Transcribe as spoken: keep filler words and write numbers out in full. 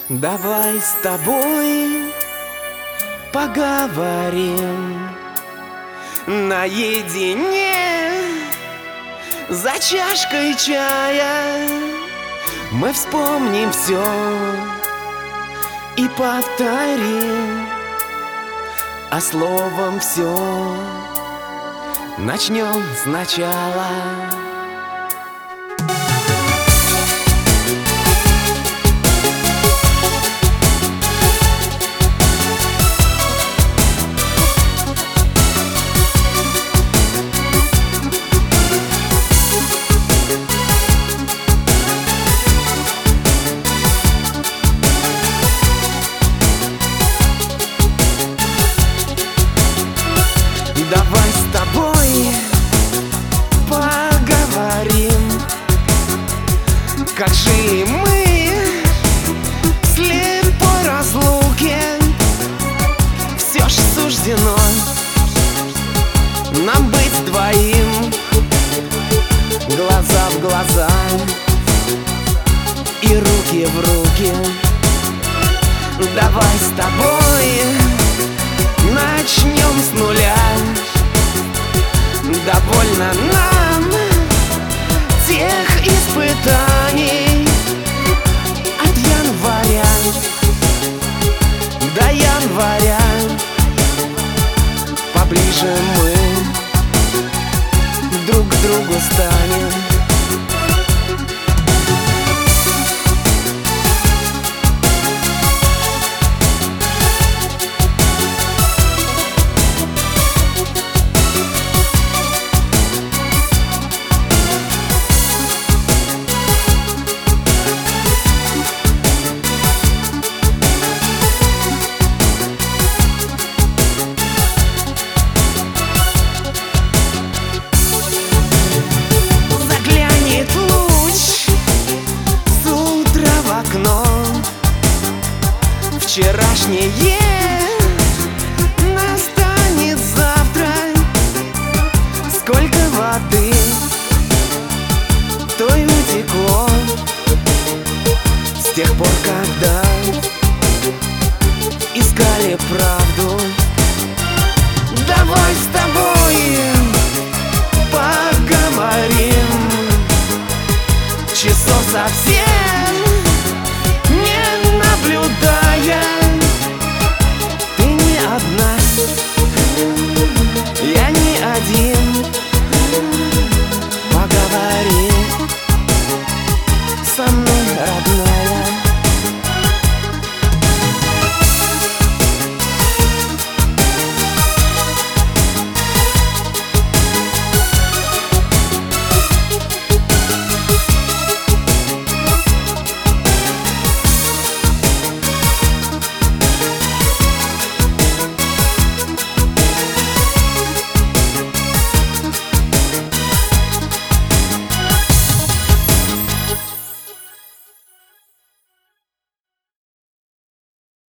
Давай с тобой поговорим наедине за чашкой чая. Мы вспомним все и повторим, а словом все начнем сначала. Давай с тобой поговорим, как жили мы в слепой разлуке. Все ж суждено нам быть двоим, глаза в глаза и руки в руки. Давай с тобой начнем с нуля. Довольно нам тех испытаний от января до января. Поближе мы друг к другу станем. Вчерашнее настанет завтра. Сколько воды той утекло с тех пор, когда искали правду. Давай с тобой поговорим, часов совсем